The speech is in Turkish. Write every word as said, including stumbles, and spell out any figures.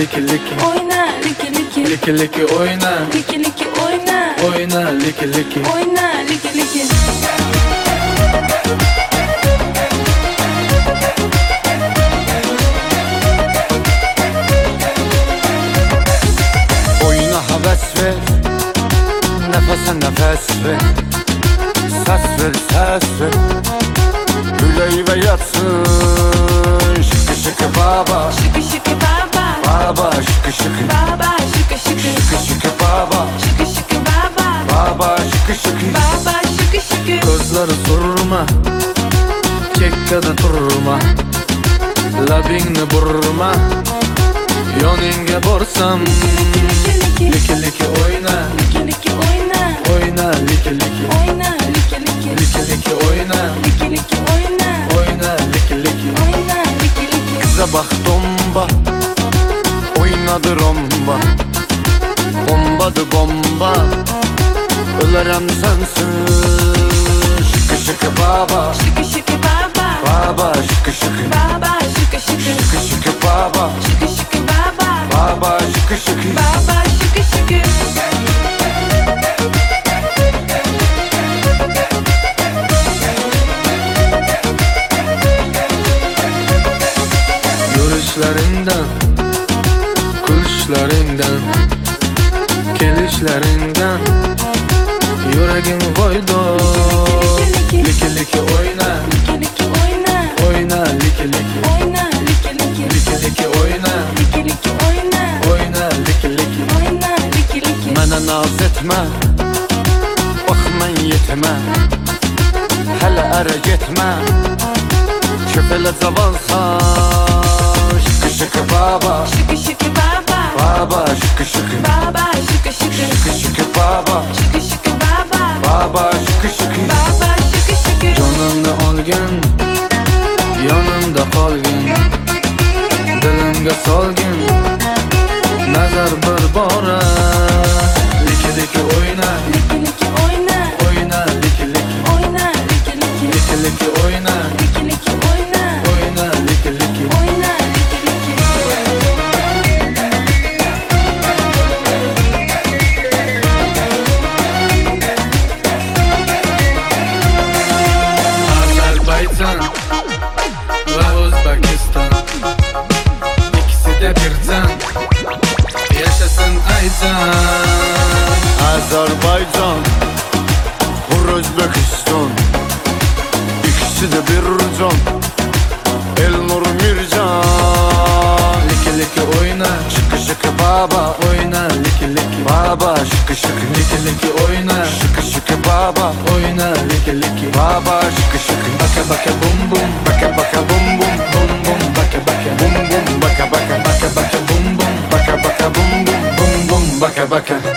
liki liki. Oyna liki liki. Liki liki oyna. Liki liki oyna. Oyna liki liki. Oyna liki liki. Oyuna heves ver, nefese nefes ver. Ses ver, ses ver. Güleyi ve yatsın. Şıkı şıkı baba. Şıkı şıkı baba. Baba şıkı şıkı. Baba şıkı şıkı. Şıkı şıkı baba. Şıkı şıkı baba. Baba şıkı şıkı. Baba şıkı şıkı. Gözleri sorma, çekkada turma. Labingni burma, yoningga borsam. Liki liki oyna. Liki liki oyna. Oyna liki liki. Oyna liki liki. Liki liki oyna. Liki liki oyna. Oyna liki liki. Oyna liki liki. Kıza bak domba, oynadı romba. Bombadı bomba, ölerem sensin. Şıkı şıkı baba. Şıkı şıkı baba. Baba şıkı şıkı. Baba şıkı şıkı. Şıkı şıkı baba. Şıkı şıkı baba. Baba şıkı şıkı. Baba şıkı şıkı. Yürüyüşlerinden, kuluşlarından, kelişlerinden yüreğim koydu. Liki liki oyna. Liki liki oyna. Oyna liki liki. Oyna liki liki. Liki liki oyna. Liki liki oyna. Oyna liki liki. Oyna liki liki. Mənə naz etmə, bax mən yetmə. Hələ ərə getmə, köpələ cavansan. Şıkı şıkı baba. Şıkı şıkı baba. Baba şıkı şıkı. Baba şıkı şıkı. Şıkı şıkı baba. Şıkı şıkı baba. Baba şıkı şıkı. Baba şıkı şıkı. Canımda olgin, yanımda qolgin. Dilimga solgin, nazar bir bora. Liki liki oyna. Liki liki oyna. Oyna liki liki. Oyna liki liki. Liki liki oyna. Liki liki oyna. Oyna liki liki. Oyna liki liki. Azerbaycan ve Özbekistan, ikisi de bir can. Yaşasın Aycan. Azərbaycan, vur Özbekistan. İkisi de bir can. Elnur Mircan. Liki liki oyna. Şıkı şıkı baba. Oyna liki liki. Baba şıkı şıkı. Liki liki oyna. Şıkı şıkı baba. Oyna liki liki. Baba şıkı şıkı. Baka baka bum bum. Baka baka bum bum. Bum bum baka baka. Bum bum baka baka. Baka baka bum bum. Baka baka bum bum. Bum bum baka baka.